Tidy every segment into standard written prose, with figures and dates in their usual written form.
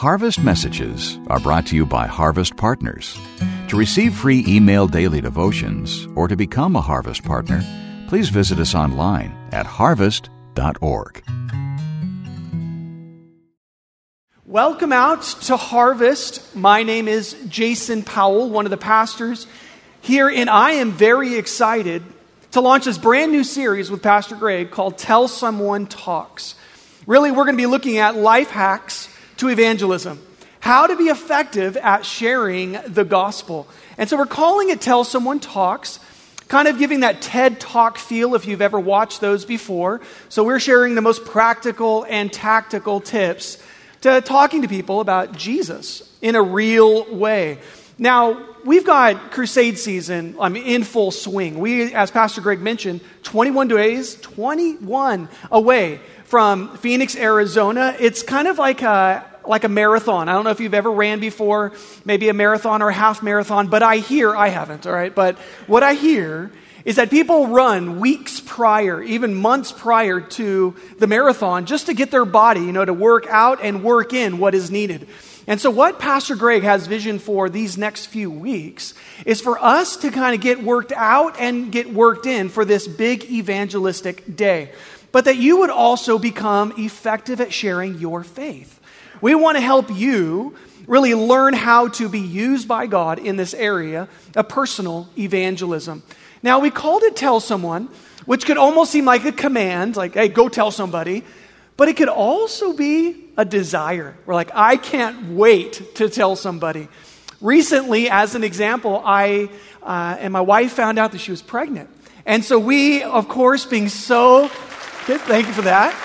Harvest Messages are brought to you by Harvest Partners. To receive free email daily devotions or to become a Harvest Partner, please visit us online at harvest.org. Welcome out to Harvest. My name is Jason Powell, one of the pastors here, and I am very excited to launch this brand new series with Pastor Greg called Tell Someone Talks. Really, we're going to be looking at life hacks to evangelism, how to be effective at sharing the gospel. And so we're calling it Tell Someone Talks, kind of giving that TED Talk feel if you've ever watched those before. So we're sharing the most practical and tactical tips to talking to people about Jesus in a real way. Now, we've got crusade season in full swing. We, as Pastor Greg mentioned, 21 days, 21 away from Phoenix, Arizona. It's kind of like a marathon. I don't know if you've ever ran before, maybe a marathon or a half marathon, but I haven't, all right? But what I hear is that people run weeks prior, even months prior to the marathon, just to get their body, to work out and work in what is needed. And so what Pastor Greg has vision for these next few weeks is for us to kind of get worked out and get worked in for this big evangelistic day, but that you would also become effective at sharing your faith. We want to help you really learn how to be used by God in this area of personal evangelism. Now, we called it Tell Someone, which could almost seem like a command, like, hey, go tell somebody. But it could also be a desire. We're like, I can't wait to tell somebody. Recently, as an example, I and my wife found out that she was pregnant. And so we, of course, being so, thank you for that.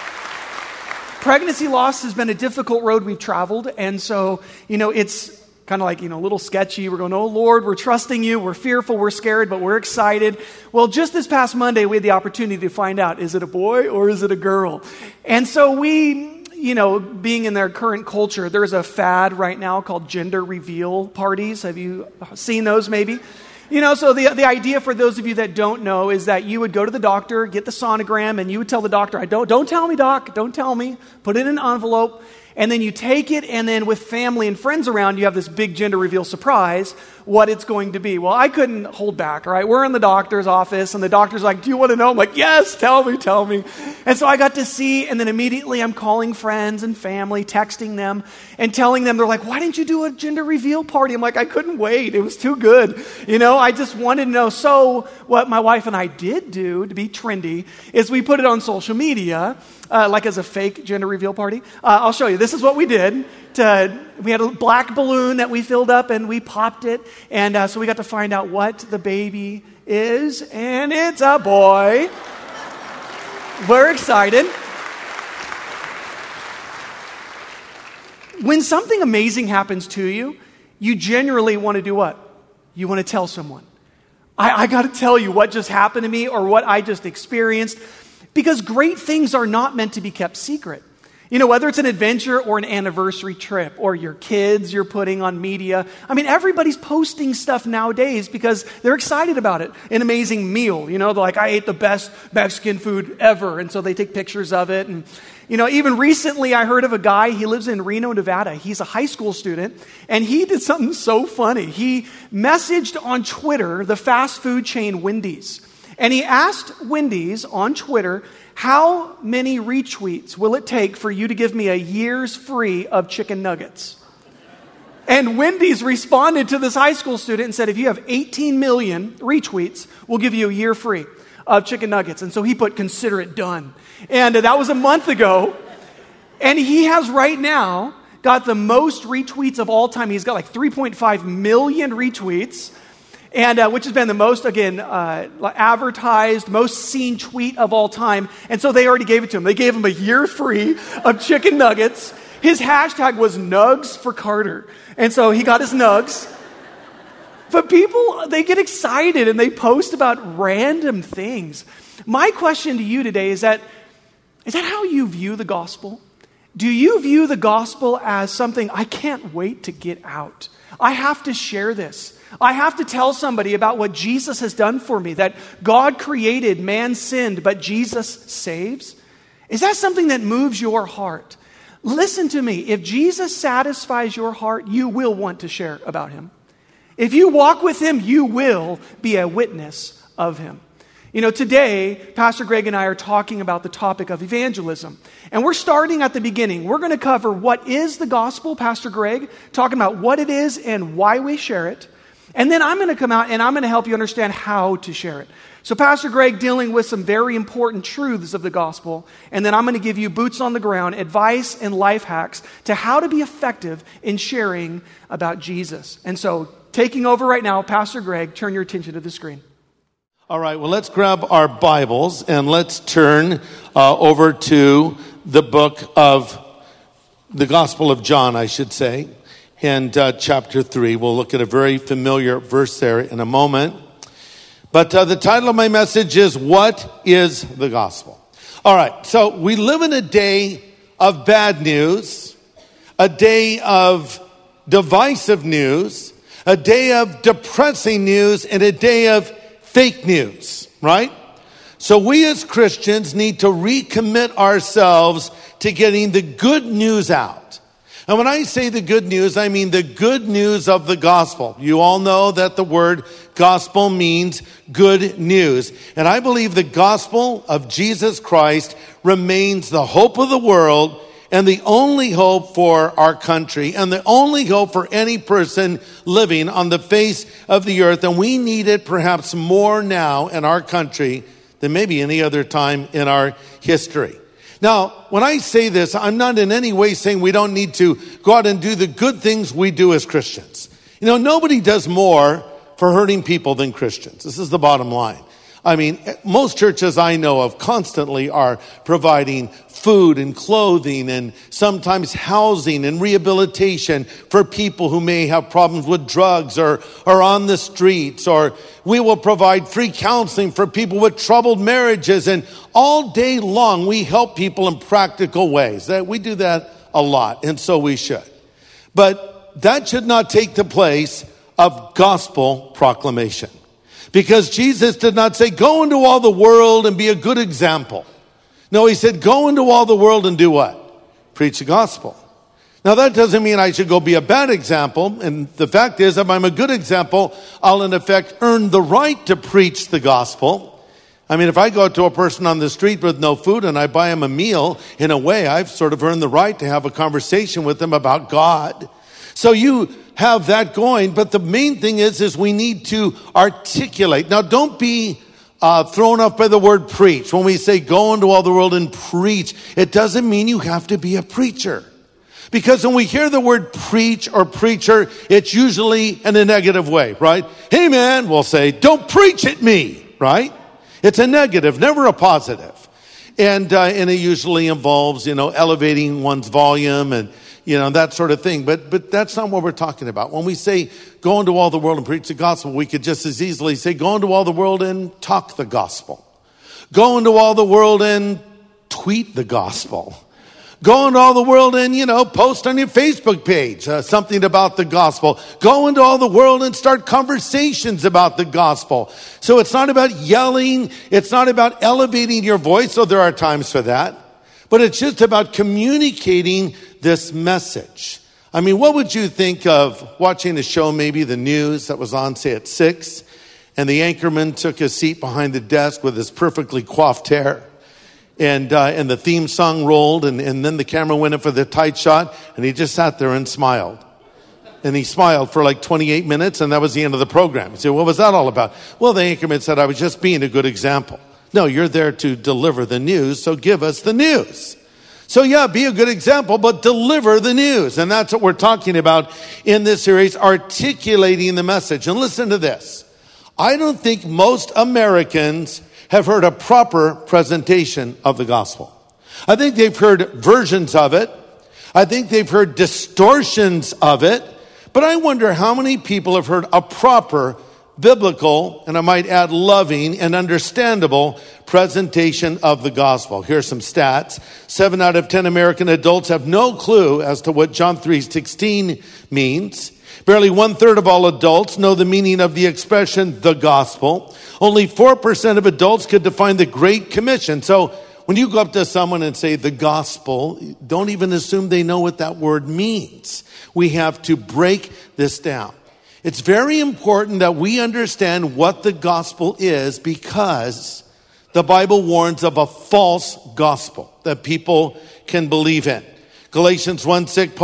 Pregnancy loss has been a difficult road we've traveled. And so, it's kind of like, a little sketchy. We're going, oh, Lord, we're trusting you. We're fearful. We're scared, but we're excited. Well, just this past Monday, we had the opportunity to find out, is it a boy or is it a girl? And so we, being in their current culture, there's a fad right now called gender reveal parties. Have you seen those maybe? So the idea for those of you that don't know is that you would go to the doctor, get the sonogram, and you would tell the doctor, don't tell me, doc, don't tell me. Put it in an envelope. And then you take it, and then with family and friends around, you have this big gender reveal surprise, what it's going to be. Well, I couldn't hold back, all right? We're in the doctor's office, and the doctor's like, do you want to know? I'm like, yes, tell me. And so I got to see, and then immediately I'm calling friends and family, texting them, and telling them, they're like, why didn't you do a gender reveal party? I'm like, I couldn't wait. It was too good. I just wanted to know. So what my wife and I did do to be trendy is we put it on social media, like as a fake gender reveal party. I'll show you. This is what we did. We had a black balloon that we filled up and we popped it. And so we got to find out what the baby is. And it's a boy. We're excited. When something amazing happens to you, you generally want to do what? You want to tell someone. I got to tell you what just happened to me or what I just experienced. Because great things are not meant to be kept secret. Whether it's an adventure or an anniversary trip or your kids you're putting on media. Everybody's posting stuff nowadays because they're excited about it. An amazing meal. They're like, I ate the best Mexican food ever. And so they take pictures of it. And, even recently I heard of a guy, he lives in Reno, Nevada. He's a high school student. And he did something so funny. He messaged on Twitter the fast food chain Wendy's. And he asked Wendy's on Twitter, how many retweets will it take for you to give me a year's free of chicken nuggets? And Wendy's responded to this high school student and said, if you have 18 million retweets, we'll give you a year free of chicken nuggets. And so he put, consider it done. And that was a month ago. And he has right now got the most retweets of all time. He's got like 3.5 million retweets. And which has been the most, advertised, most seen tweet of all time. And so they already gave it to him. They gave him a year free of chicken nuggets. His hashtag was Nugs for Carter. And so he got his nugs. But people, they get excited and they post about random things. My question to you today is that how you view the gospel? Do you view the gospel as something, I can't wait to get out? I have to share this. I have to tell somebody about what Jesus has done for me, that God created, man sinned, but Jesus saves. Is that something that moves your heart? Listen to me. If Jesus satisfies your heart, you will want to share about him. If you walk with him, you will be a witness of him. You know, today, Pastor Greg and I are talking about the topic of evangelism. And we're starting at the beginning. We're going to cover what is the gospel, Pastor Greg, talking about what it is and why we share it. And then I'm going to come out and I'm going to help you understand how to share it. So Pastor Greg dealing with some very important truths of the gospel. And then I'm going to give you boots on the ground, advice and life hacks to how to be effective in sharing about Jesus. And so taking over right now, Pastor Greg, turn your attention to the screen. All right, well, let's grab our Bibles and let's turn over to the book of the Gospel of John, I should say, and chapter 3. We'll look at a very familiar verse there in a moment. But the title of my message is, What is the Gospel? All right, so we live in a day of bad news, a day of divisive news, a day of depressing news, and a day of fake news, right? So we as Christians need to recommit ourselves to getting the good news out. And when I say the good news, I mean the good news of the gospel. You all know that the word gospel means good news. And I believe the gospel of Jesus Christ remains the hope of the world and the only hope for our country and the only hope for any person living on the face of the earth. And we need it perhaps more now in our country than maybe any other time in our history. Now, when I say this, I'm not in any way saying we don't need to go out and do the good things we do as Christians. You know, nobody does more for hurting people than Christians. This is the bottom line. I mean, most churches I know of constantly are providing food and clothing and sometimes housing and rehabilitation for people who may have problems with drugs or are on the streets. Or we will provide free counseling for people with troubled marriages. And all day long, we help people in practical ways. We do that a lot, and so we should. But that should not take the place of gospel proclamation. Because Jesus did not say, go into all the world and be a good example. No, he said, go into all the world and do what? Preach the gospel. Now, that doesn't mean I should go be a bad example. And the fact is, if I'm a good example, I'll in effect earn the right to preach the gospel. I mean, if I go to a person on the street with no food and I buy him a meal, in a way, I've sort of earned the right to have a conversation with them about God. So you have that going, but the main thing is we need to articulate. Now, don't be thrown off by the word preach. When we say go into all the world and preach, it doesn't mean you have to be a preacher. Because when we hear the word preach or preacher, it's usually in a negative way, right? Hey man, we'll say, don't preach at me, right? It's a negative, never a positive. And it usually involves, elevating one's volume and that sort of thing. But that's not what we're talking about. When we say go into all the world and preach the gospel, we could just as easily say go into all the world and talk the gospel. Go into all the world and tweet the gospel. Go into all the world and, post on your Facebook page something about the gospel. Go into all the world and start conversations about the gospel. So it's not about yelling. It's not about elevating your voice, though there are times for that. But it's just about communicating this message. I mean, what would you think of watching a show, maybe the news that was on, say, at 6, and the anchorman took a seat behind the desk with his perfectly coiffed hair, and the theme song rolled, and then the camera went in for the tight shot, and he just sat there and smiled. And he smiled for like 28 minutes, and that was the end of the program. You say, what was that all about? Well, the anchorman said, I was just being a good example. No, you're there to deliver the news, so give us the news. So yeah, be a good example, but deliver the news. And that's what we're talking about in this series, articulating the message. And listen to this. I don't think most Americans have heard a proper presentation of the gospel. I think they've heard versions of it. I think they've heard distortions of it. But I wonder how many people have heard a proper biblical, and I might add loving and understandable presentation of the gospel. Here's some stats. 7 out of 10 American adults have no clue as to what John 3:16 means. Barely 1/3 of all adults know the meaning of the expression, the gospel. Only 4% of adults could define the Great Commission. So when you go up to someone and say the gospel, don't even assume they know what that word means. We have to break this down. It's very important that we understand what the gospel is, because the Bible warns of a false gospel that people can believe in. Galatians 1:6,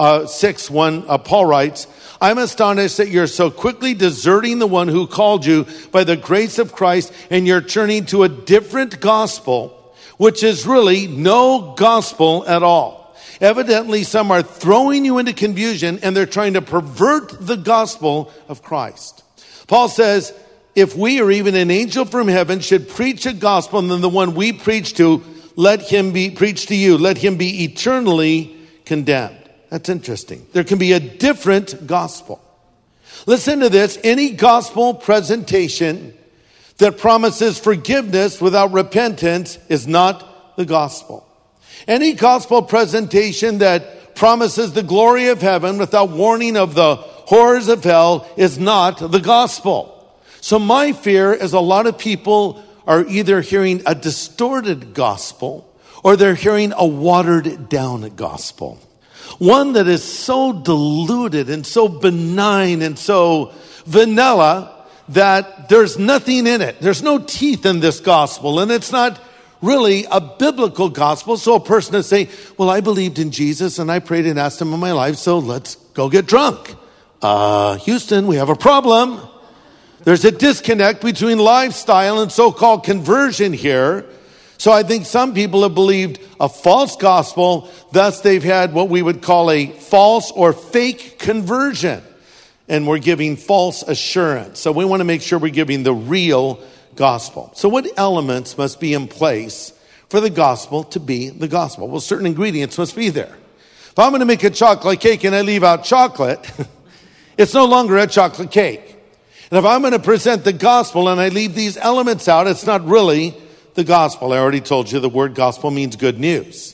Paul writes, I'm astonished that you're so quickly deserting the one who called you by the grace of Christ, and you're turning to a different gospel, which is really no gospel at all. Evidently, some are throwing you into confusion, and they're trying to pervert the gospel of Christ. Paul says, if we or even an angel from heaven should preach a gospel than the one we preach to, let him be preached to you. Let him be eternally condemned. That's interesting. There can be a different gospel. Listen to this. Any gospel presentation that promises forgiveness without repentance is not the gospel. Any gospel presentation that promises the glory of heaven without warning of the horrors of hell is not the gospel. So my fear is a lot of people are either hearing a distorted gospel or they're hearing a watered down gospel. One that is so diluted and so benign and so vanilla that there's nothing in it. There's no teeth in this gospel, and it's not really a biblical gospel. So a person is saying, well, I believed in Jesus and I prayed and asked him in my life, so let's go get drunk. Houston, we have a problem. There's a disconnect between lifestyle and so-called conversion here. So I think some people have believed a false gospel, thus they've had what we would call a false or fake conversion. And we're giving false assurance. So we want to make sure we're giving the real gospel. So what elements must be in place for the gospel to be the gospel? Well, certain ingredients must be there. If I'm going to make a chocolate cake and I leave out chocolate, it's no longer a chocolate cake. And if I'm going to present the gospel and I leave these elements out, it's not really the gospel. I already told you the word gospel means good news.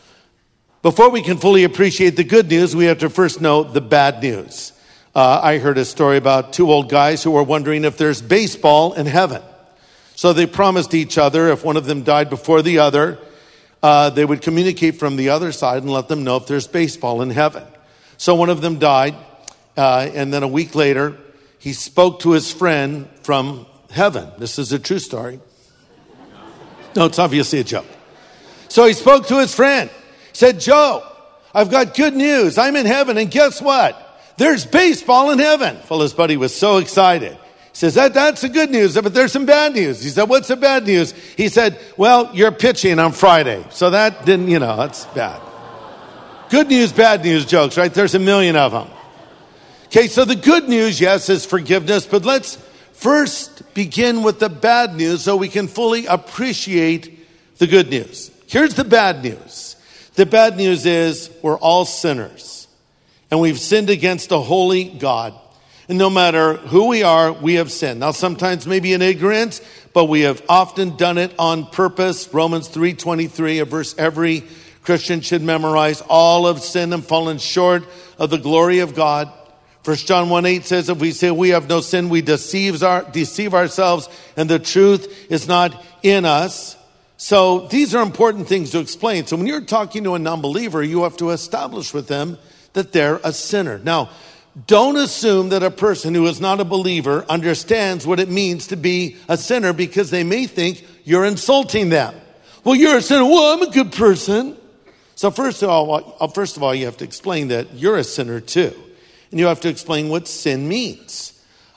Before we can fully appreciate the good news, we have to first know the bad news. I heard a story about two old guys who were wondering if there's baseball in heaven. So they promised each other if one of them died before the other, they would communicate from the other side and let them know if there's baseball in heaven. So one of them died, and then a week later, he spoke to his friend from heaven. This is a true story. No, it's obviously a joke. So he spoke to his friend. He said, Joe, I've got good news. I'm in heaven, and guess what? There's baseball in heaven. Well, his buddy was so excited. He says, that's the good news, but there's some bad news. He said, what's the bad news? He said, well, you're pitching on Friday. So that didn't, that's bad. Good news, bad news jokes, right? There's a million of them. Okay, so the good news, yes, is forgiveness, but let's first begin with the bad news so we can fully appreciate the good news. Here's the bad news. The bad news is we're all sinners, and we've sinned against a holy God. And no matter who we are, we have sinned. Now, sometimes maybe in ignorance, but we have often done it on purpose. Romans 3:23, a verse every Christian should memorize. All have sinned and fallen short of the glory of God. 1 John 1:8 says, if we say we have no sin, we deceive ourselves, and the truth is not in us. So these are important things to explain. So when you're talking to a non-believer, you have to establish with them that they're a sinner. Now, don't assume that a person who is not a believer understands what it means to be a sinner, because they may think you're insulting them. Well, you're a sinner. Well, I'm a good person. So first of all, you have to explain that you're a sinner too. And you have to explain what sin means.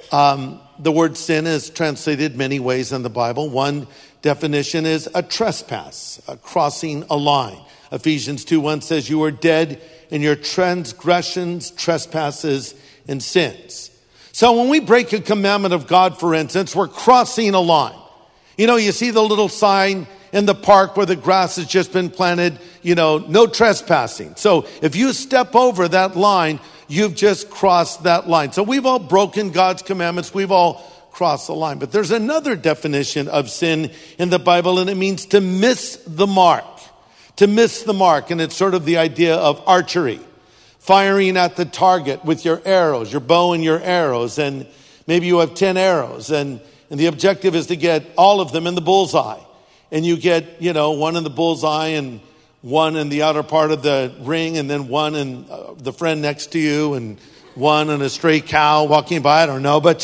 The word sin is translated many ways in the Bible. One definition is a trespass, a crossing a line. Ephesians 2:1 says you are dead in your transgressions, trespasses, and sins. So when we break a commandment of God, for instance, we're crossing a line. You see the little sign in the park where the grass has just been planted, no trespassing. So if you step over that line, you've just crossed that line. So we've all broken God's commandments. We've all crossed the line. But there's another definition of sin in the Bible, and it means to miss the mark. To miss the mark. And it's sort of the idea of archery. Firing at the target with your arrows, your bow and your arrows. And maybe you have 10 arrows. And the objective is to get all of them in the bullseye. and you get, one in the bullseye and one in the outer part of the ring, and then one in the friend next to you, and one in a stray cow walking by, I don't know. But,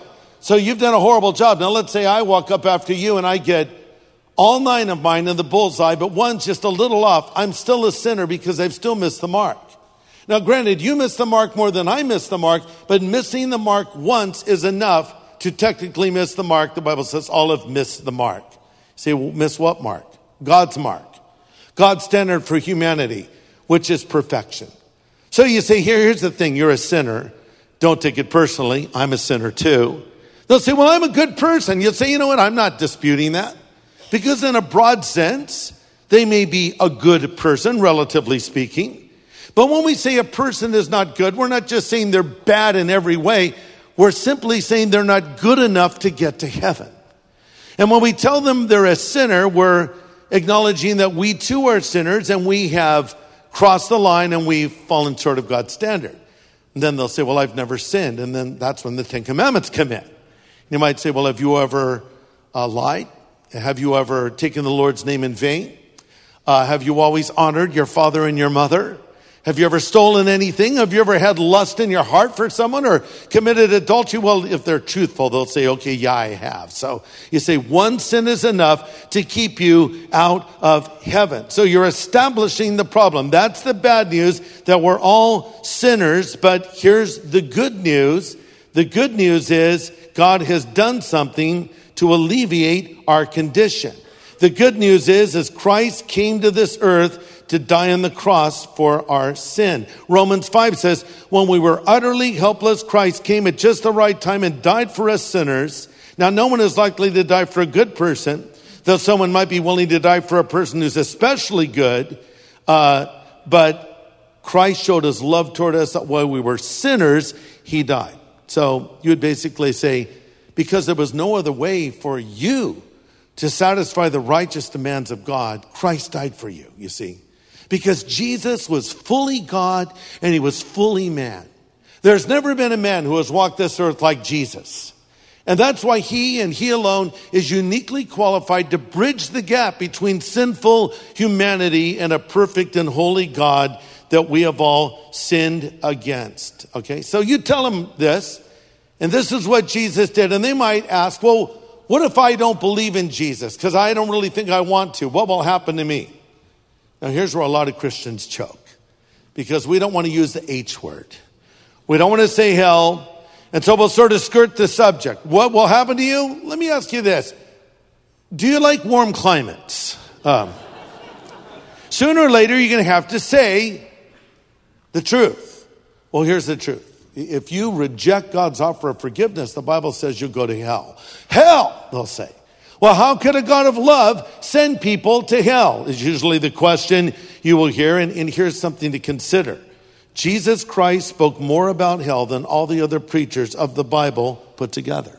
so you've done a horrible job. Now, let's say I walk up after you and I get all 9 of mine in the bullseye, but one's just a little off. I'm still a sinner because I've still missed the mark. Now, granted, you missed the mark more than I missed the mark, but missing the mark once is enough to technically miss the mark. The Bible says all have missed the mark. You say, well, miss what mark? God's mark. God's standard for humanity, which is perfection. So you say, here's the thing, you're a sinner. Don't take it personally. I'm a sinner too. They'll say, well, I'm a good person. You'll say, you know what? I'm not disputing that. Because in a broad sense, they may be a good person, relatively speaking. But when we say a person is not good, we're not just saying they're bad in every way. We're simply saying they're not good enough to get to heaven. And when we tell them they're a sinner, we're acknowledging that we too are sinners and we have crossed the line and we've fallen short of God's standard. And then they'll say, well, I've never sinned. And then that's when the 10 Commandments come in. You might say, well, have you ever lied? Have you ever taken the Lord's name in vain? Have you always honored your father and your mother? Have you ever stolen anything? Have you ever had lust in your heart for someone or committed adultery? Well, if they're truthful, they'll say, okay, yeah, I have. So you say one sin is enough to keep you out of heaven. So you're establishing the problem. That's the bad news, that we're all sinners. But here's the good news. The good news is God has done something to alleviate our condition. The good news is Christ came to this earth to die on the cross for our sin. Romans 5 says, when we were utterly helpless, Christ came at just the right time and died for us sinners. Now, no one is likely to die for a good person, though someone might be willing to die for a person who's especially good. But Christ showed his love toward us that while we were sinners, he died. So you would basically say, because there was no other way for you to satisfy the righteous demands of God, Christ died for you, you see. Because Jesus was fully God and he was fully man. There's never been a man who has walked this earth like Jesus. And that's why he and he alone is uniquely qualified to bridge the gap between sinful humanity and a perfect and holy God that we have all sinned against. Okay, so you tell them this, and this is what Jesus did. And they might ask, well, what if I don't believe in Jesus? Because I don't really think I want to. What will happen to me? Now, here's where a lot of Christians choke, because we don't want to use the H word. We don't want to say hell, and so we'll sort of skirt the subject. What will happen to you? Let me ask you this. Do you like warm climates? Sooner or later, you're going to have to say the truth. Well, here's the truth. If you reject God's offer of forgiveness, the Bible says you'll go to hell. Hell, they'll say. Well, how could a God of love send people to hell? Is usually the question you will hear. And here's something to consider. Jesus Christ spoke more about hell than all the other preachers of the Bible put together.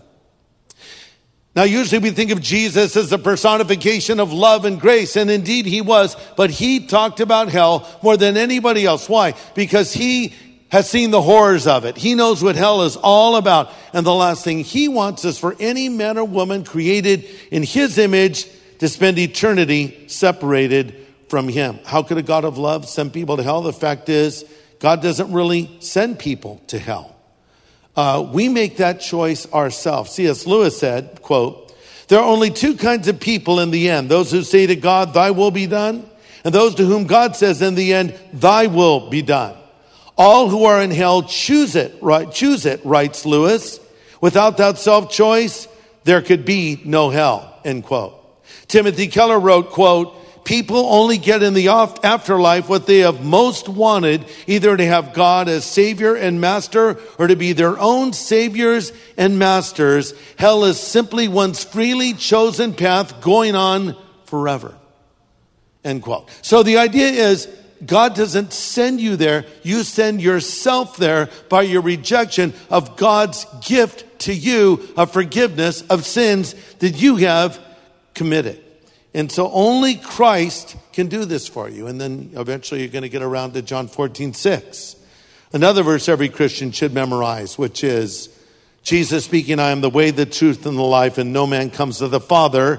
Now, usually we think of Jesus as the personification of love and grace, and indeed he was, but he talked about hell more than anybody else. Why? Because he has seen the horrors of it. He knows what hell is all about. And the last thing he wants is for any man or woman created in his image to spend eternity separated from him. How could a God of love send people to hell? The fact is, God doesn't really send people to hell. We make that choice ourselves. C.S. Lewis said, quote, there are only two kinds of people in the end. Those who say to God, thy will be done, and those to whom God says in the end, thy will be done. All who are in hell choose it, writes Lewis. Without that self-choice, there could be no hell, end quote. Timothy Keller wrote, quote, people only get in the afterlife what they have most wanted, either to have God as Savior and Master or to be their own saviors and masters. Hell is simply one's freely chosen path going on forever, end quote. So the idea is, God doesn't send you there. You send yourself there by your rejection of God's gift to you of forgiveness of sins that you have committed. And so only Christ can do this for you. And then eventually you're going to get around to John 14:6. Another verse every Christian should memorize, which is Jesus speaking, I am the way, the truth, and the life, and no man comes to the Father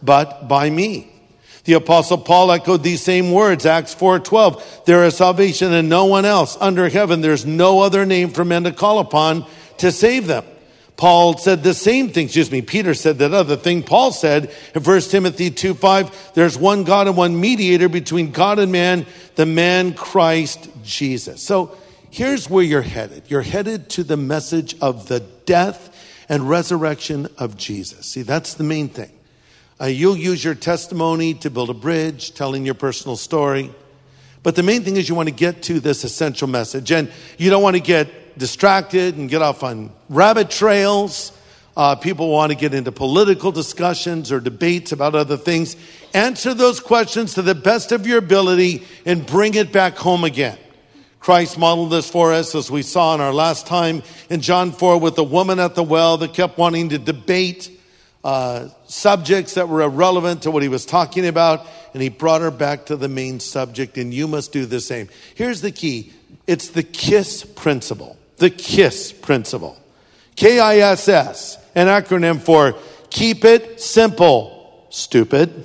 but by me. The Apostle Paul echoed these same words, Acts 4:12. There is salvation in no one else under heaven. There's no other name for men to call upon to save them. Paul said the same thing. Peter said that other thing. Paul said in 1 Timothy 2:5, there's one God and one mediator between God and man, the man Christ Jesus. So here's where you're headed. You're headed to the message of the death and resurrection of Jesus. See, that's the main thing. You'll use your testimony to build a bridge, telling your personal story. But the main thing is you want to get to this essential message. And you don't want to get distracted and get off on rabbit trails. People want to get into political discussions or debates about other things. Answer those questions to the best of your ability and bring it back home again. Christ modeled this for us, as we saw in our last time in John 4 with the woman at the well that kept wanting to debate subjects that were irrelevant to what he was talking about, and he brought her back to the main subject, and you must do the same. Here's the key. It's the KISS principle. The KISS principle. K-I-S-S, an acronym for keep it simple, stupid.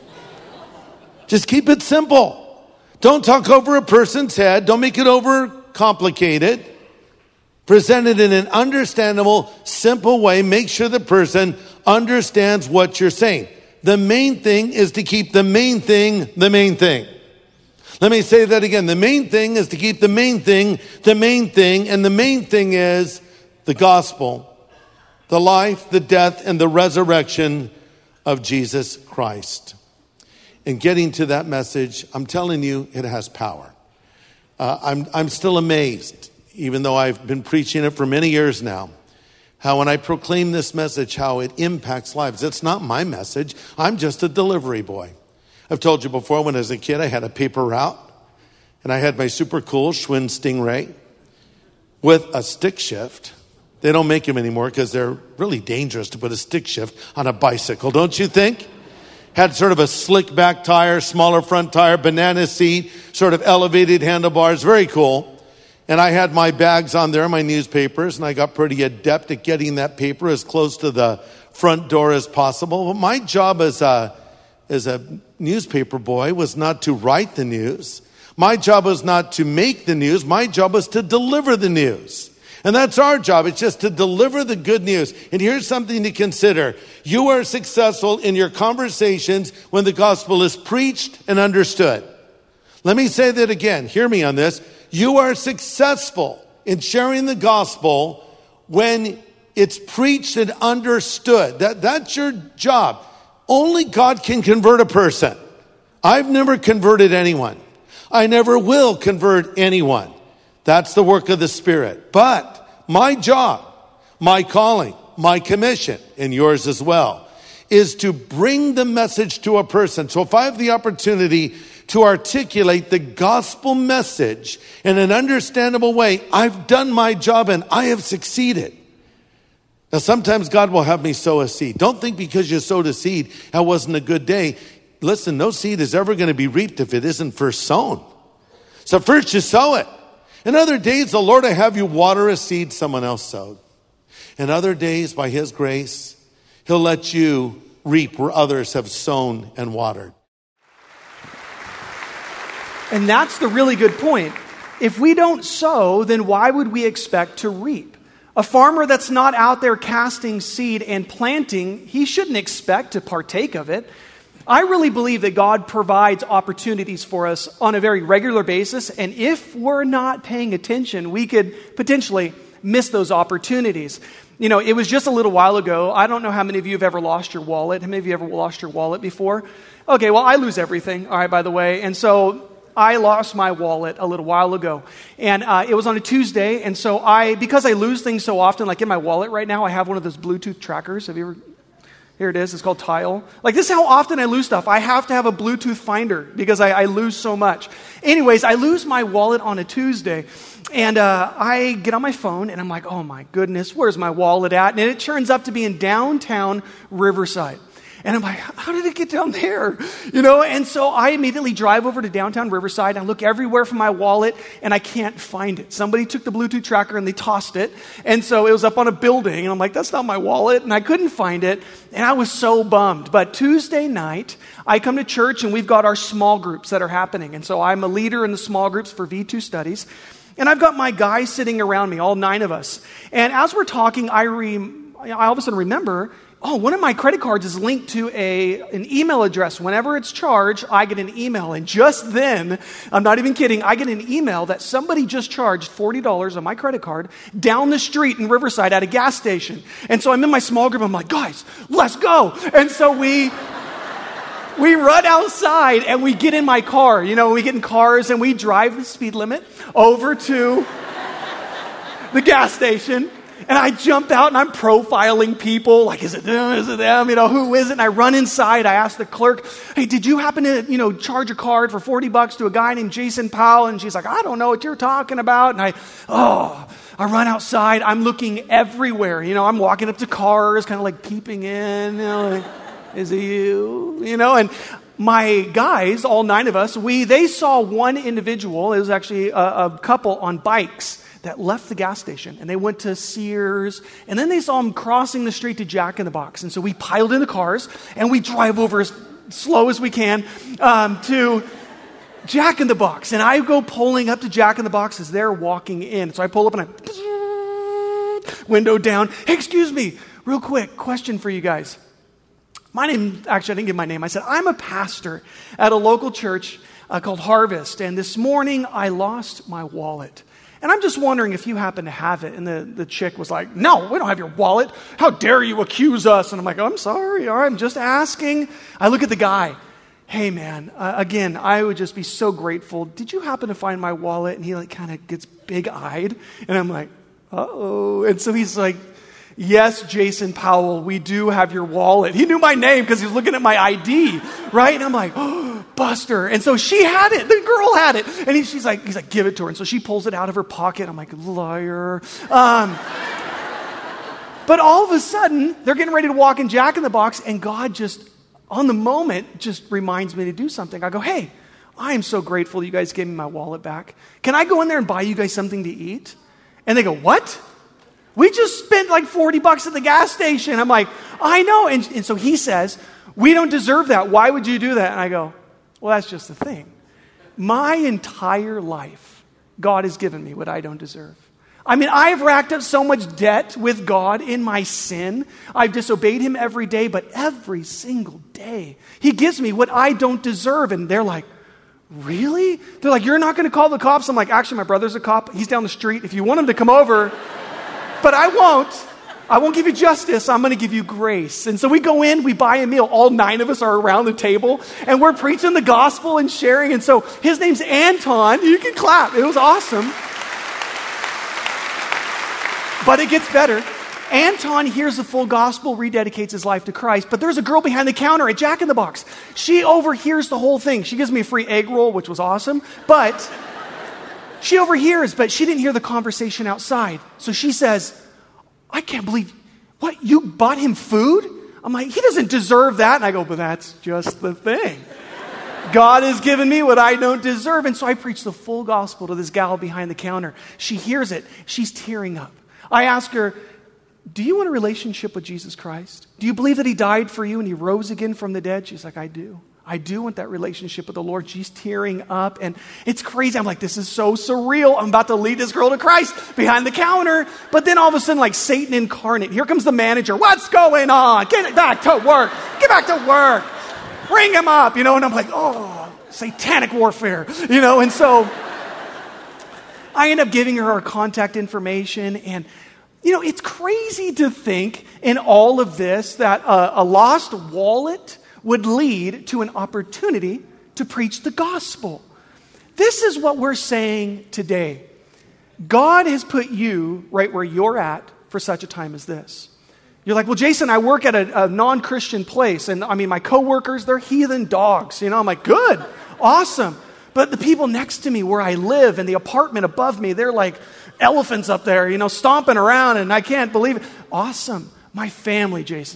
Just keep it simple. Don't talk over a person's head. Don't make it over complicated. Present it in an understandable, simple way. Make sure the person understands what you're saying. The main thing is to keep the main thing the main thing. Let me say that again. The main thing is to keep the main thing the main thing. And the main thing is the gospel, the life, the death, and the resurrection of Jesus Christ. And getting to that message, I'm telling you, it has power. I'm still amazed, even though I've been preaching it for many years now, how when I proclaim this message, how it impacts lives. It's not my message. I'm just a delivery boy. I've told you before, when I was a kid, I had a paper route, and I had my super cool Schwinn Stingray with a stick shift. They don't make them anymore because they're really dangerous to put a stick shift on a bicycle, don't you think? Had sort of a slick back tire, smaller front tire, banana seat, sort of elevated handlebars, very cool. And I had my bags on there, my newspapers, and I got pretty adept at getting that paper as close to the front door as possible. But my job as a newspaper boy was not to write the news. My job was not to make the news. My job was to deliver the news. And that's our job. It's just to deliver the good news. And here's something to consider. You are successful in your conversations when the gospel is preached and understood. Let me say that again. Hear me on this. You are successful in sharing the gospel when it's preached and understood. That's your job. Only God can convert a person. I've never converted anyone. I never will convert anyone. That's the work of the Spirit. But my job, my calling, my commission, and yours as well, is to bring the message to a person. So if I have the opportunity to articulate the gospel message in an understandable way, I've done my job and I have succeeded. Now, sometimes God will have me sow a seed. Don't think because you sowed a seed, that wasn't a good day. Listen, no seed is ever going to be reaped if it isn't first sown. So first you sow it. In other days, the Lord will have you water a seed someone else sowed. In other days, by His grace, He'll let you reap where others have sown and watered. And that's the really good point. If we don't sow, then why would we expect to reap? A farmer that's not out there casting seed and planting, he shouldn't expect to partake of it. I really believe that God provides opportunities for us on a very regular basis, and if we're not paying attention, we could potentially miss those opportunities. You know, it was just a little while ago. I don't know how many of you have ever lost your wallet. How many of you ever lost your wallet before? Okay, well, I lose everything, all right, by the way. And so I lost my wallet a little while ago, and it was on a Tuesday, and so because I lose things so often, like in my wallet right now, I have one of those Bluetooth trackers. Have you ever? Here it is. It's called Tile. Like, this is how often I lose stuff. I have to have a Bluetooth finder because I lose so much. Anyways, I lose my wallet on a Tuesday, and I get on my phone, and I'm like, oh my goodness, where's my wallet at? And it turns up to be in downtown Riverside. And I'm like, how did it get down there? And so I immediately drive over to downtown Riverside. And I look everywhere for my wallet, and I can't find it. Somebody took the Bluetooth tracker, and they tossed it. And so it was up on a building. And I'm like, that's not my wallet. And I couldn't find it. And I was so bummed. But Tuesday night, I come to church, and we've got our small groups that are happening. And so I'm a leader in the small groups for V2 studies. And I've got my guys sitting around me, all 9 of us. And as we're talking, I all of a sudden remember, one of my credit cards is linked to an email address. Whenever it's charged, I get an email. And just then, I'm not even kidding, I get an email that somebody just charged $40 on my credit card down the street in Riverside at a gas station. And so I'm in my small group. I'm like, guys, let's go. And so we run outside and we get in my car. We get in cars and we drive the speed limit over to the gas station. And I jump out and I'm profiling people. Like, is it them? Is it them? Who is it? And I run inside. I ask the clerk, hey, did you happen to, charge a card for $40 to a guy named Jason Powell? And she's like, I don't know what you're talking about. And I run outside. I'm looking everywhere. I'm walking up to cars, kind of like peeping in. Like, is it you? And my guys, all 9 of us, they saw one individual. It was actually a couple on bikes that left the gas station, and they went to Sears, and then they saw him crossing the street to Jack in the Box. And so we piled in the cars, and we drive over as slow as we can to Jack in the Box. And I go pulling up to Jack in the Box as they're walking in. So I pull up, and I window down. Hey, excuse me, real quick, question for you guys. My name, actually, I didn't give my name. I said, I'm a pastor at a local church called Harvest, and this morning I lost my wallet. And I'm just wondering if you happen to have it. And the chick was like, no, we don't have your wallet. How dare you accuse us? And I'm like, I'm sorry. All right, I'm just asking. I look at the guy. Hey, man, again, I would just be so grateful. Did you happen to find my wallet? And he kind of gets big-eyed. And I'm like, uh-oh. And so he's like, yes, Jason Powell, we do have your wallet. He knew my name because he was looking at my ID, right? And I'm like, oh, Buster. And so she had it. The girl had it. And he's like, give it to her. And so she pulls it out of her pocket. I'm like, liar. But all of a sudden, they're getting ready to walk in Jack in the Box, and God just, on the moment, just reminds me to do something. I go, hey, I am so grateful you guys gave me my wallet back. Can I go in there and buy you guys something to eat? And they go, what? We just spent like $40 at the gas station. I'm like, I know. And so he says, we don't deserve that. Why would you do that? And I go, well, that's just the thing. My entire life, God has given me what I don't deserve. I mean, I've racked up so much debt with God in my sin. I've disobeyed him every day, but every single day, he gives me what I don't deserve. And they're like, really? They're like, you're not going to call the cops? I'm like, actually, my brother's a cop. He's down the street. If you want him to come over... But I won't give you justice. I'm going to give you grace. And so we go in, we buy a meal. All 9 of us are around the table, and we're preaching the gospel and sharing. And so his name's Anton. You can clap. It was awesome. But it gets better. Anton hears the full gospel, rededicates his life to Christ. But there's a girl behind the counter at Jack in the Box. She overhears the whole thing. She gives me a free egg roll, which was awesome. But... she overhears, but she didn't hear the conversation outside. So she says, I can't believe, what, you bought him food? I'm like, he doesn't deserve that. And I go, but that's just the thing. God has given me what I don't deserve. And so I preach the full gospel to this gal behind the counter. She hears it. She's tearing up. I ask her, do you want a relationship with Jesus Christ? Do you believe that he died for you and he rose again from the dead? She's like, I do. I do want that relationship with the Lord. She's tearing up, and it's crazy. I'm like, this is so surreal. I'm about to lead this girl to Christ behind the counter. But then all of a sudden, like Satan incarnate, here comes the manager. What's going on? Get back to work. Get back to work. Bring him up, and I'm like, oh, satanic warfare, and so I end up giving her our contact information, and it's crazy to think in all of this that a lost wallet would lead to an opportunity to preach the gospel. This is what we're saying today. God has put you right where you're at for such a time as this. You're like, well, Jason, I work at a non-Christian place, and I mean, my coworkers, they're heathen dogs. I'm like, good, awesome. But the people next to me where I live and the apartment above me, they're like elephants up there, stomping around, and I can't believe it. Awesome. My family, Jason.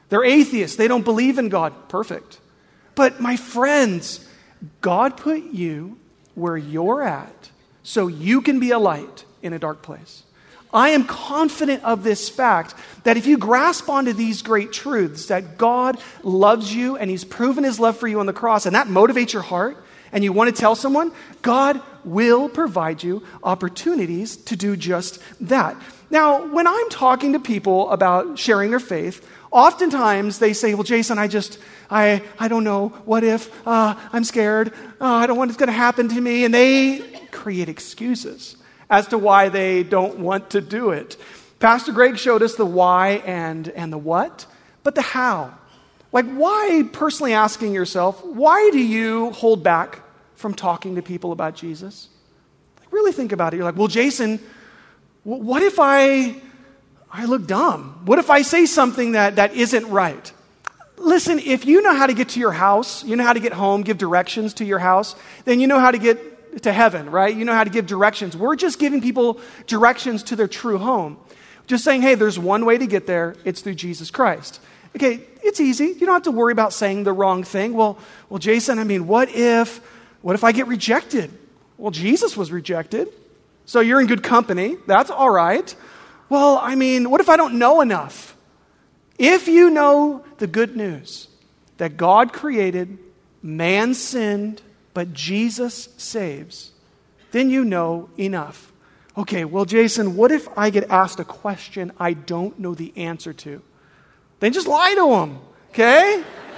They're atheists. They don't believe in God. Perfect. But my friends, God put you where you're at so you can be a light in a dark place. I am confident of this fact that if you grasp onto these great truths, that God loves you and He's proven His love for you on the cross, and that motivates your heart, and you want to tell someone, God will provide you opportunities to do just that. Now, when I'm talking to people about sharing their faith, oftentimes they say, well, Jason, I don't know. What if? I'm scared. I don't want what's going to happen to me. And they create excuses as to why they don't want to do it. Pastor Greg showed us the why and the what, but the how. Like, why, personally asking yourself, why do you hold back from talking to people about Jesus? Like, really think about it. You're like, well, Jason, what if I look dumb? What if I say something that isn't right? Listen, if you know how to get to your house, you know how to get home, give directions to your house, then you know how to get to heaven, right? You know how to give directions. We're just giving people directions to their true home. Just saying, hey, there's one way to get there. It's through Jesus Christ. Okay, it's easy. You don't have to worry about saying the wrong thing. Well, Jason, I mean, what if I get rejected? Well, Jesus was rejected, so you're in good company. That's all right. Well, I mean, what if I don't know enough? If you know the good news that God created, man sinned, but Jesus saves, then you know enough. Okay, well, Jason, what if I get asked a question I don't know the answer to? Then just lie to him, okay?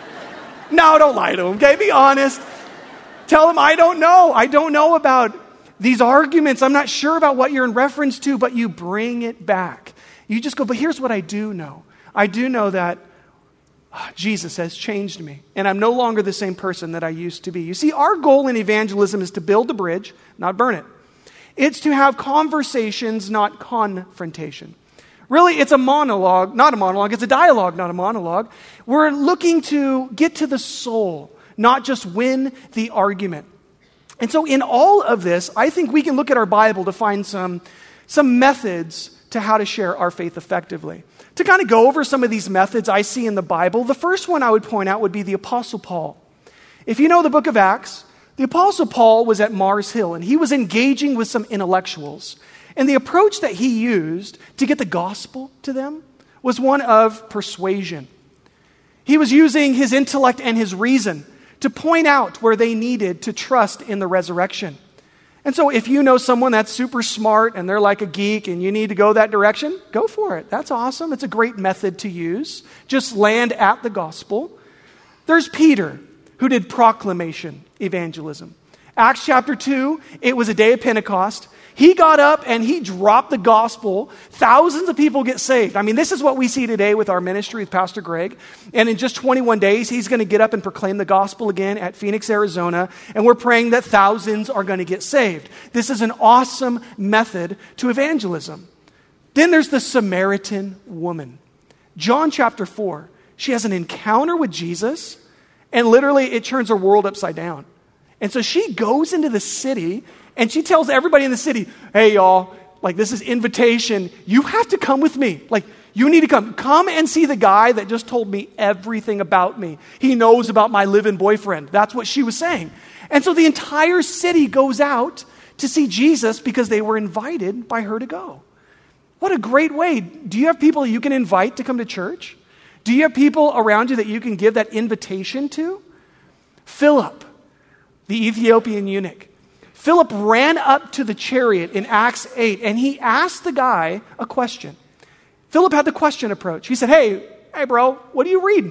No, don't lie to him, okay? Be honest. Tell him, I don't know. I don't know about these arguments. I'm not sure about what you're in reference to, but you bring it back. You just go, but here's what I do know. I do know that Jesus has changed me, and I'm no longer the same person that I used to be. You see, our goal in evangelism is to build a bridge, not burn it. It's to have conversations, not confrontation. Really, it's a monologue, not a monologue. It's a dialogue, not a monologue. We're looking to get to the soul, not just win the argument. And so in all of this, I think we can look at our Bible to find some methods to how to share our faith effectively. To kind of go over some of these methods I see in the Bible, the first one I would point out would be the Apostle Paul. If you know the book of Acts, the Apostle Paul was at Mars Hill, and he was engaging with some intellectuals. And the approach that he used to get the gospel to them was one of persuasion. He was using his intellect and his reason to point out where they needed to trust in the resurrection. And so if you know someone that's super smart and they're like a geek and you need to go that direction, go for it. That's awesome. It's a great method to use. Just land at the gospel. There's Peter, who did proclamation evangelism. Acts chapter 2, it was a day of Pentecost. He got up and he dropped the gospel. Thousands of people get saved. I mean, this is what we see today with our ministry with Pastor Greg. And in just 21 days, he's going to get up and proclaim the gospel again at Phoenix, Arizona. And we're praying that thousands are going to get saved. This is an awesome method to evangelism. Then there's the Samaritan woman. John chapter 4, she has an encounter with Jesus, and literally it turns her world upside down. And so she goes into the city and she tells everybody in the city, hey, y'all, like, this is invitation. You have to come with me. Like, you need to come. Come and see the guy that just told me everything about me. He knows about my live-in boyfriend. That's what she was saying. And so the entire city goes out to see Jesus because they were invited by her to go. What a great way. Do you have people you can invite to come to church? Do you have people around you that you can give that invitation to? Philip, the Ethiopian eunuch. Philip ran up to the chariot in Acts 8, and he asked the guy a question. Philip had the question approach. He said, hey, bro, what do you read?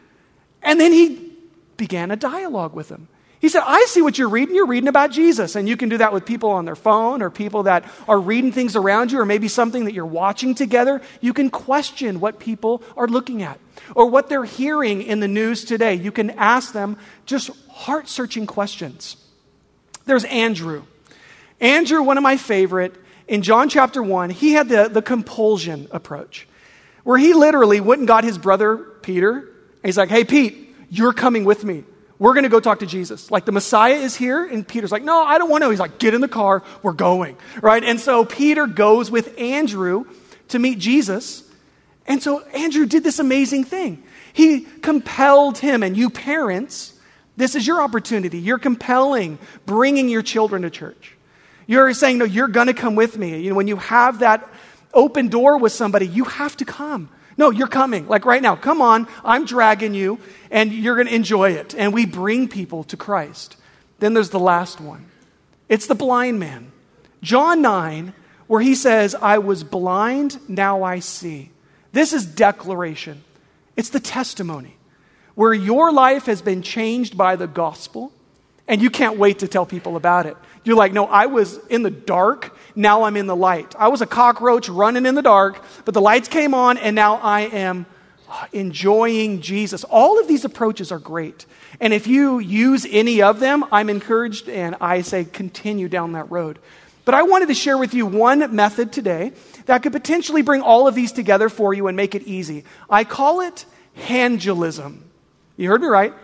And then he began a dialogue with him. He said, I see what you're reading. You're reading about Jesus. And you can do that with people on their phone or people that are reading things around you or maybe something that you're watching together. You can question what people are looking at or what they're hearing in the news today. You can ask them just heart-searching questions. There's Andrew. Andrew, one of my favorite, in John chapter 1, he had the compulsion approach, where he literally went and got his brother Peter, and he's like, hey, Pete, you're coming with me. We're going to go talk to Jesus. Like, the Messiah is here, and Peter's like, no, I don't want to. He's like, get in the car, we're going, right? And so Peter goes with Andrew to meet Jesus, and so Andrew did this amazing thing. He compelled him, and you parents, this is your opportunity. You're compelling, bringing your children to church. You're saying, no, you're going to come with me. You know, when you have that open door with somebody, you have to come. No, you're coming. Like right now, come on, I'm dragging you, and you're going to enjoy it. And we bring people to Christ. Then there's the last one. It's the blind man. John 9, where he says, I was blind, now I see. This is declaration. It's the testimony where your life has been changed by the gospel, and you can't wait to tell people about it. You're like, no, I was in the dark, now I'm in the light. I was a cockroach running in the dark, but the lights came on, and now I am enjoying Jesus. All of these approaches are great. And if you use any of them, I'm encouraged, and I say continue down that road. But I wanted to share with you one method today that could potentially bring all of these together for you and make it easy. I call it hangelism. You heard me right.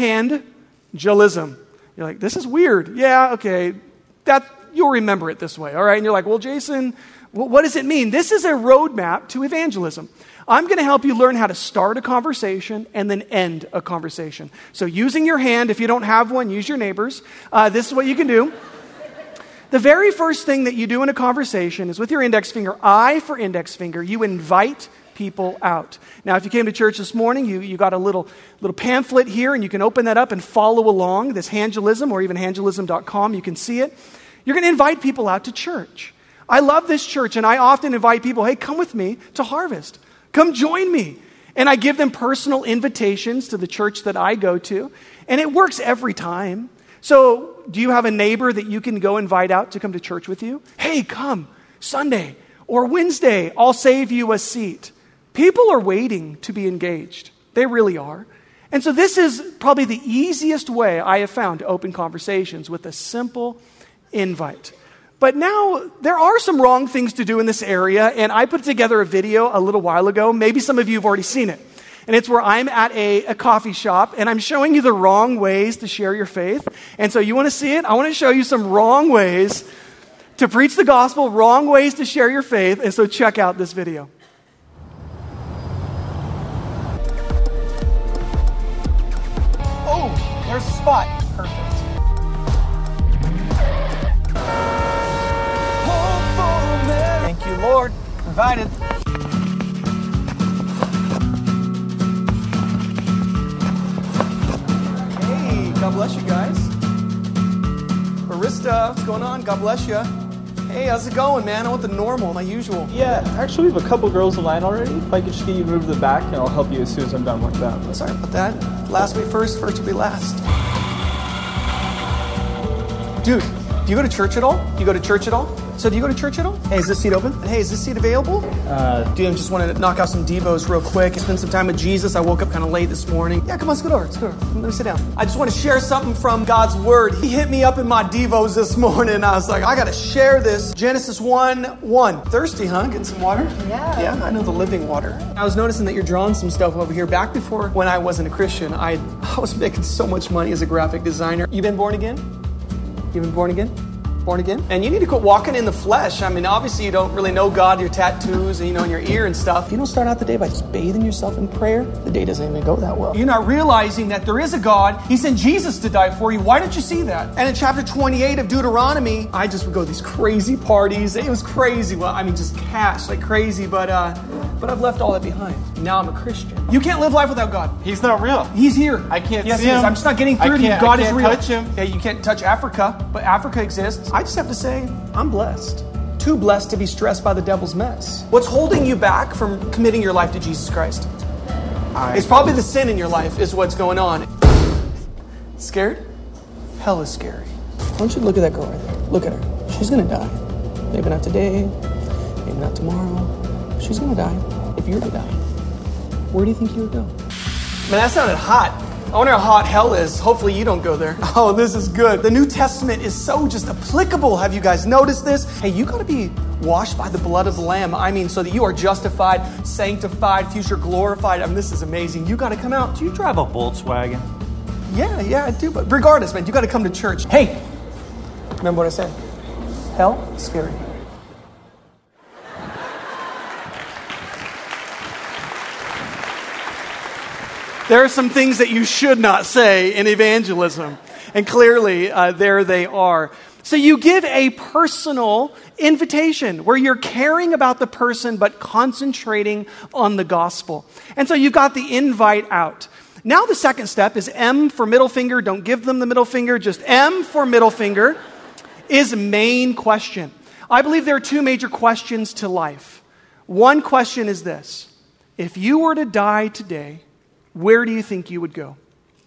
Hangelism. You're like, this is weird. Yeah, okay. You'll remember it this way, all right? And you're like, well, Jason, what does it mean? This is a roadmap to evangelism. I'm going to help you learn how to start a conversation and then end a conversation. So using your hand, if you don't have one, use your neighbor's. This is what you can do. The very first thing that you do in a conversation is with your index finger, I for index finger, you invite people out. Now, if you came to church this morning, you got a little pamphlet here, and you can open that up and follow along, this Hangelism, or even hangelism.com, you can see it. You're going to invite people out to church. I love this church, and I often invite people, hey, come with me to Harvest. Come join me. And I give them personal invitations to the church that I go to, and it works every time. So, do you have a neighbor that you can go invite out to come to church with you? Hey, come, Sunday or Wednesday, I'll save you a seat. People are waiting to be engaged. They really are. And so this is probably the easiest way I have found to open conversations, with a simple invite. But now, there are some wrong things to do in this area, and I put together a video a little while ago. Maybe some of you have already seen it. And it's where I'm at a coffee shop, and I'm showing you the wrong ways to share your faith. And so you want to see it? I want to show you some wrong ways to preach the gospel, wrong ways to share your faith. And so check out this video. Oh, there's a spot. Perfect. Thank you, Lord. Provided. God bless you guys. Barista, what's going on? God bless you. Hey, how's it going, man? I want the normal, my usual. Yeah, actually, we have a couple girls in line already. If I could just get you moved to the back, and I'll help you as soon as I'm done with them. Sorry about that. Last will be first, first will be last. Dude, do you go to church at all? You go to church at all? So do you go to church at all? Hey, is this seat open? And hey, is this seat available? Dude, I just want to knock out some Devos real quick. Spend some time with Jesus. I woke up kind of late this morning. Yeah, come on, let's go over. Let's go over. Let me sit down. I just want to share something from God's Word. He hit me up in my Devos this morning. I was like, I got to share this. Genesis 1:1. Thirsty, huh? Getting some water? Yeah, I know the living water. I was noticing that you're drawing some stuff over here. Back before when I wasn't a Christian, I was making so much money as a graphic designer. You been born again? You been born again? Born again? And you need to quit walking in the flesh. I mean, obviously you don't really know God, your tattoos, and in your ear and stuff. If you don't start out the day by just bathing yourself in prayer, the day doesn't even go that well. You're not realizing that there is a God. He sent Jesus to die for you. Why don't you see that? And in chapter 28 of Deuteronomy, I just would go to these crazy parties. It was crazy. Well, I mean, just cash like crazy, but I've left all that behind. Now I'm a Christian. You can't live life without God. He's not real. He's here. I can't yes, see he is. him. I'm just not getting through to you. God is real. I can't touch him. Yeah, you can't touch Africa, but Africa exists. I just have to say, I'm blessed. Too blessed to be stressed by the devil's mess. What's holding you back from committing your life to Jesus Christ? It's probably the sin in your life is what's going on. Scared? Hell is scary. Why don't you look at that girl right there? Look at her. She's going to die. Maybe not today. Maybe not tomorrow. She's going to die. If you were to die, where do you think you would go? Man, that sounded hot. I wonder how hot hell is. Hopefully you don't go there. Oh, this is good. The New Testament is so just applicable. Have you guys noticed this? Hey, you got to be washed by the blood of the Lamb. I mean, so that you are justified, sanctified, future glorified. I mean, this is amazing. You got to come out. Do you drive a Volkswagen? Yeah, I do. But regardless, man, you got to come to church. Hey, remember what I said? Hell is scary. There are some things that you should not say in evangelism. And clearly, there they are. So you give a personal invitation where you're caring about the person but concentrating on the gospel. And so you've got the invite out. Now the second step is M for middle finger. Don't give them the middle finger. Just M for middle finger is main question. I believe there are two major questions to life. One question is this: if you were to die today, where do you think you would go?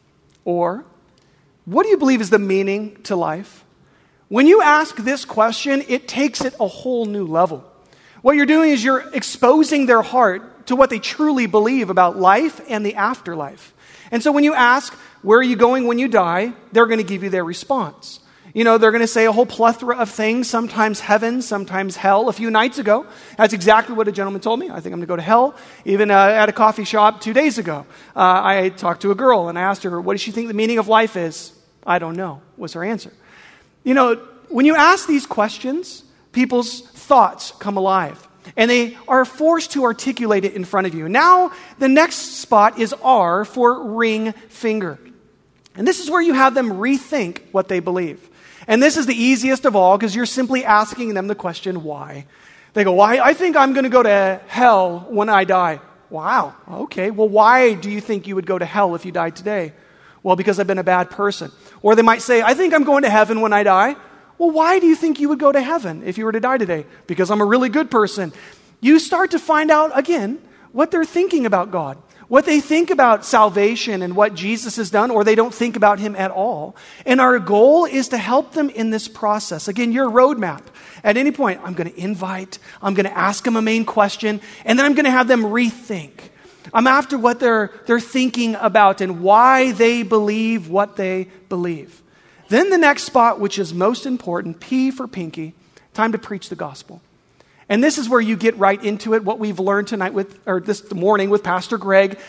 Or, what do you believe is the meaning to life? When you ask this question, it takes it a whole new level. What you're doing is you're exposing their heart to what they truly believe about life and the afterlife. And so when you ask, where are you going when you die? They're going to give you their response. You know, they're going to say a whole plethora of things, sometimes heaven, sometimes hell. A few nights ago, that's exactly what a gentleman told me. I think I'm going to go to hell. Even at a coffee shop 2 days ago, I talked to a girl and I asked her, what does she think the meaning of life is? I don't know, was her answer. You know, when you ask these questions, people's thoughts come alive. And they are forced to articulate it in front of you. Now, the next spot is R for ring finger. And this is where you have them rethink what they believe. And this is the easiest of all because you're simply asking them the question, why? They go, why? I think I'm going to go to hell when I die. Wow, okay. Well, why do you think you would go to hell if you died today? Well, because I've been a bad person. Or they might say, I think I'm going to heaven when I die. Well, why do you think you would go to heaven if you were to die today? Because I'm a really good person. You start to find out, again, what they're thinking about God. What they think about salvation and what Jesus has done, or they don't think about him at all. And our goal is to help them in this process. Again, your roadmap. At any point, I'm going to invite, I'm going to ask them a main question, and then I'm going to have them rethink. I'm after what they're thinking about and why they believe what they believe. Then the next spot, which is most important, P for pinky, time to preach the gospel. And this is where you get right into it, what we've learned tonight this morning with Pastor Greg,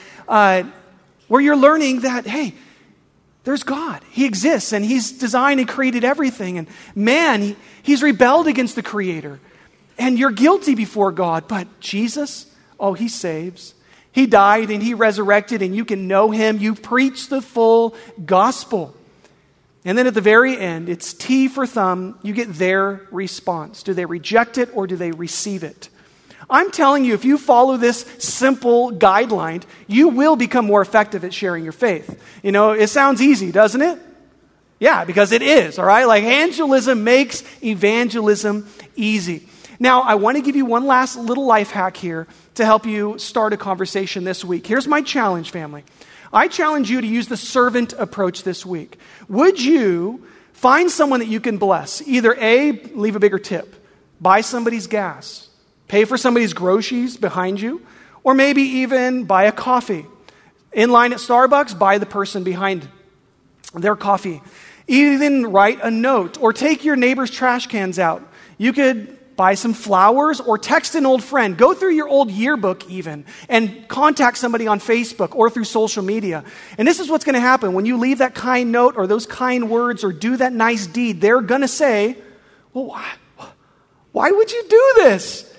where you're learning that, hey, there's God. He exists, and he's designed and created everything. And man, he's rebelled against the Creator. And you're guilty before God. But Jesus, he saves. He died and he resurrected, and you can know him. You preach the full gospel. And then at the very end, it's T for thumb. You get their response. Do they reject it or do they receive it? I'm telling you, if you follow this simple guideline, you will become more effective at sharing your faith. You know, it sounds easy, doesn't it? Yeah, because it is, all right? Like evangelism makes evangelism easy. Now, I want to give you one last little life hack here to help you start a conversation this week. Here's my challenge, family. I challenge you to use the servant approach this week. Would you find someone that you can bless? Either A, leave a bigger tip, buy somebody's gas, pay for somebody's groceries behind you, or maybe even buy a coffee. In line at Starbucks, buy the person behind their coffee. Even write a note or take your neighbor's trash cans out. You could buy some flowers or text an old friend. Go through your old yearbook even and contact somebody on Facebook or through social media. And this is what's going to happen. When you leave that kind note or those kind words or do that nice deed, they're going to say, well, why would you do this?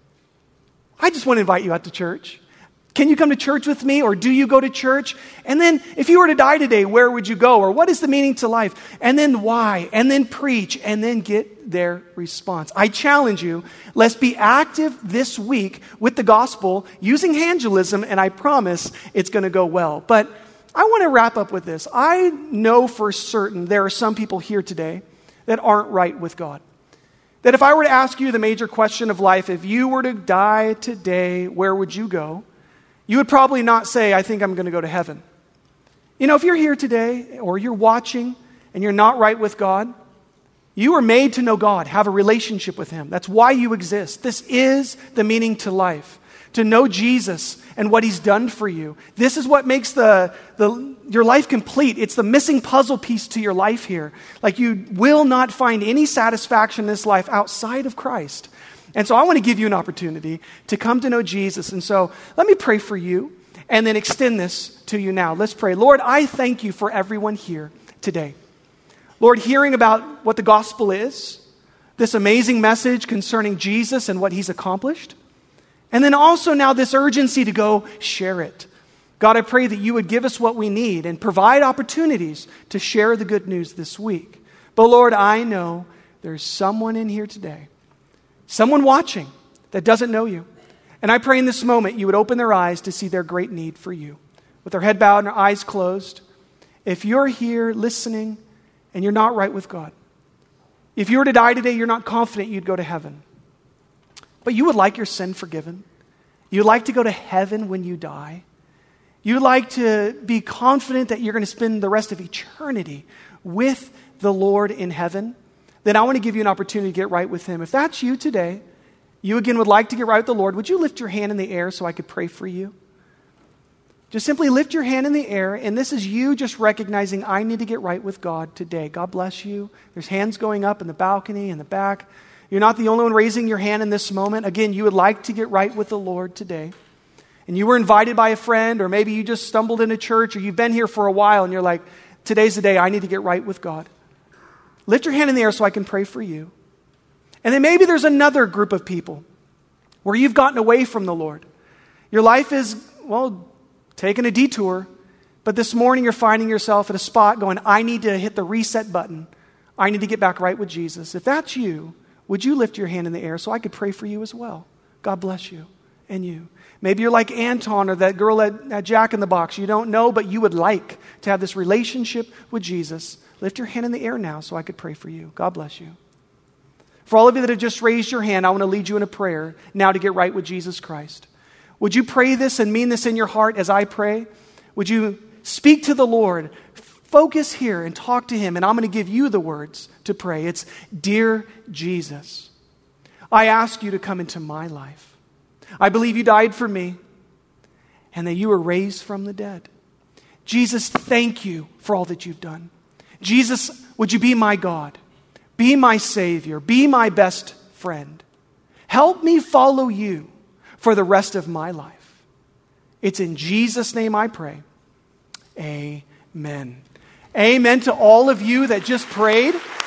I just want to invite you out to church. Can you come to church with me, or do you go to church? And then if you were to die today, where would you go? Or what is the meaning to life? And then why? And then preach, and then get their response. I challenge you, let's be active this week with the gospel using evangelism, and I promise it's going to go well. But I want to wrap up with this. I know for certain there are some people here today that aren't right with God. That if I were to ask you the major question of life, if you were to die today, where would you go? You would probably not say, I think I'm going to go to heaven. You know, if you're here today or you're watching and you're not right with God, you were made to know God, have a relationship with him. That's why you exist. This is the meaning to life, to know Jesus and what he's done for you. This is what makes your life complete. It's the missing puzzle piece to your life here. Like you will not find any satisfaction in this life outside of Christ. And so I want to give you an opportunity to come to know Jesus. And so let me pray for you and then extend this to you now. Let's pray. Lord, I thank you for everyone here today. Lord, hearing about what the gospel is, this amazing message concerning Jesus and what he's accomplished, and then also now this urgency to go share it. God, I pray that you would give us what we need and provide opportunities to share the good news this week. But Lord, I know there's someone in here today, someone watching that doesn't know you. And I pray in this moment you would open their eyes to see their great need for you. With their head bowed and their eyes closed, if you're here listening and you're not right with God, if you were to die today, you're not confident you'd go to heaven, but you would like your sin forgiven, you'd like to go to heaven when you die, you'd like to be confident that you're going to spend the rest of eternity with the Lord in heaven, then I want to give you an opportunity to get right with Him. If that's you today, you again would like to get right with the Lord, would you lift your hand in the air so I could pray for you? Just simply lift your hand in the air, and this is you just recognizing I need to get right with God today. God bless you. There's hands going up in the balcony, in the back. You're not the only one raising your hand in this moment. Again, you would like to get right with the Lord today. And you were invited by a friend, or maybe you just stumbled into church, or you've been here for a while, and you're like, today's the day I need to get right with God. Lift your hand in the air so I can pray for you. And then maybe there's another group of people where you've gotten away from the Lord. Your life is, taking a detour, but this morning you're finding yourself at a spot going, I need to hit the reset button. I need to get back right with Jesus. If that's you, would you lift your hand in the air so I could pray for you as well? God bless you and you. Maybe you're like Anton or that girl at Jack in the Box. You don't know, but you would like to have this relationship with Jesus. Lift your hand in the air now so I could pray for you. God bless you. For all of you that have just raised your hand, I want to lead you in a prayer now to get right with Jesus Christ. Would you pray this and mean this in your heart as I pray? Would you speak to the Lord, focus here and talk to Him, and I'm going to give you the words to pray. It's, Dear Jesus, I ask you to come into my life. I believe you died for me and that you were raised from the dead. Jesus, thank you for all that you've done. Jesus, would you be my God? Be my Savior. Be my best friend. Help me follow you for the rest of my life. It's in Jesus' name I pray. Amen. Amen to all of you that just prayed.